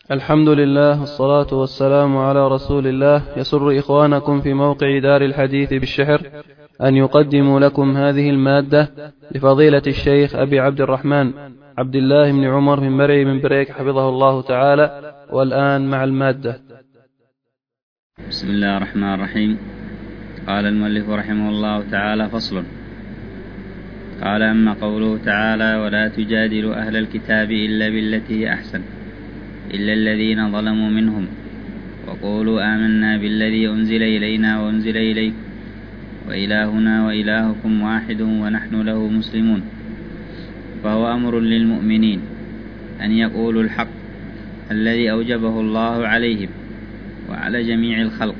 الحمد لله والصلاة والسلام على رسول الله. يسر إخوانكم في موقع دار الحديث بالشحر أن يقدموا لكم هذه المادة لفضيلة الشيخ أبي عبد الرحمن عبد الله بن عمر بن مرعي بن بريك حفظه الله تعالى. والآن مع المادة. بسم الله الرحمن الرحيم. قال المؤلف رحمه الله تعالى: فصل. قال: أما قوله تعالى: ولا تجادلوا أهل الكتاب إلا بالتي هي أحسن إلا الذين ظلموا منهم وقولوا آمنا بالذي أنزل إلينا وأنزل إليكم وإلهنا وإلهكم واحد ونحن له مسلمون، فهو أمر للمؤمنين أن يقولوا الحق الذي أوجبه الله عليهم وعلى جميع الخلق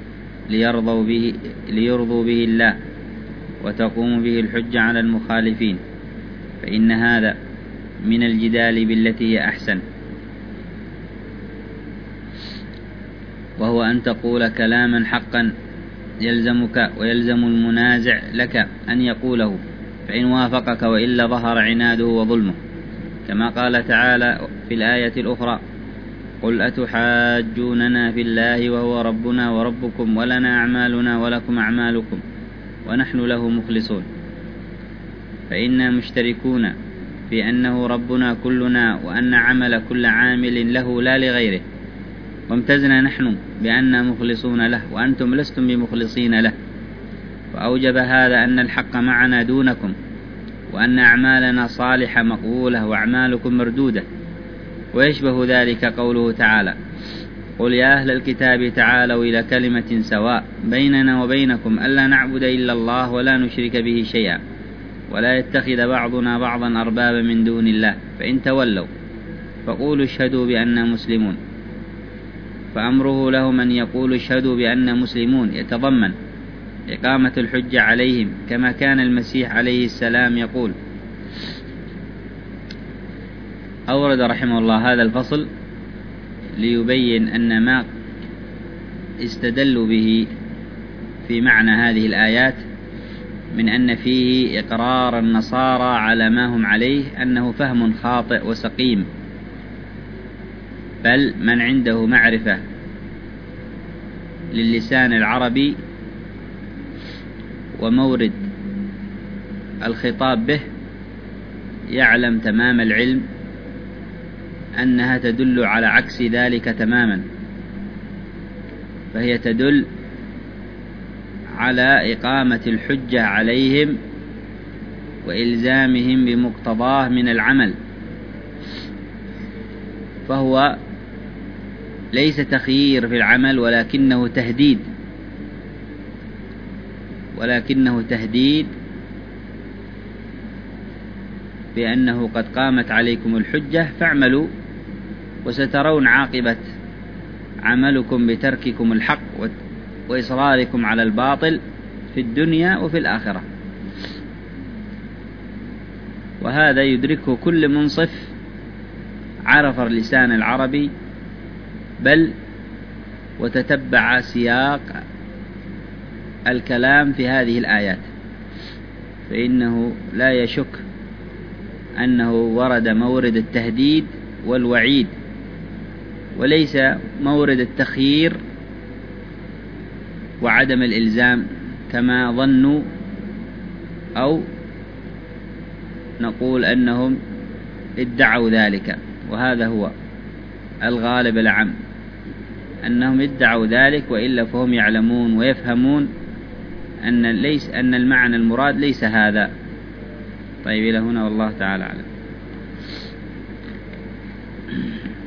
ليرضوا به الله وتقوم به الحجة على المخالفين، فإن هذا من الجدال بالتي هي أحسن، وهو أن تقول كلاما حقا يلزمك ويلزم المنازع لك أن يقوله، فإن وافقك وإلا ظهر عناده وظلمه، كما قال تعالى في الآية الأخرى: قل أتحاجوننا في الله وهو ربنا وربكم ولنا أعمالنا ولكم أعمالكم ونحن له مخلصون. فإنا مشتركون في أنه ربنا كلنا وأن عمل كل عامل له لا لغيره، وامتزنا نحن بأننا مخلصون له وأنتم لستم بمخلصين له، وأوجب هذا أن الحق معنا دونكم، وأن أعمالنا صالحة مقبولة وأعمالكم مردودة. ويشبه ذلك قوله تعالى: قل يا أهل الكتاب تعالوا إلى كلمة سواء بيننا وبينكم ألا نعبد إلا الله ولا نشرك به شيئا ولا يتخذ بعضنا بعضا أربابا من دون الله، فإن تولوا فقولوا اشهدوا بأننا مسلمون. فأمره لهم أن يقولوا اشهدوا بأننا مسلمون يتضمن إقامة الحجة عليهم، كما كان المسيح عليه السلام يقول. أورد رحمه الله هذا الفصل ليبين أن ما استدلوا به في معنى هذه الآيات من أن فيه إقرار النصارى على ما هم عليه أنه فهم خاطئ وسقيم، بل من عنده معرفة للسان العربي ومورد الخطاب به يعلم تمام العلم أنها تدل على عكس ذلك تماما، فهي تدل على إقامة الحجة عليهم وإلزامهم بمقتضاه من العمل، فهو ليس تخيير في العمل ولكنه تهديد بأنه قد قامت عليكم الحجة فاعملوا وسترون عاقبة عملكم بترككم الحق وإصراركم على الباطل في الدنيا وفي الآخرة. وهذا يدركه كل منصف عرف اللسان العربي بل وتتبع سياق الكلام في هذه الآيات، فإنه لا يشك أنه ورد مورد التهديد والوعيد وليس مورد التخيير وعدم الإلزام كما ظنوا، أو نقول أنهم ادعوا ذلك، وهذا هو الغالب العام أنهم ادعوا ذلك، وإلا فهم يعلمون ويفهمون أن المعنى المراد ليس هذا. طيب، إلى هنا والله تعالى أعلم.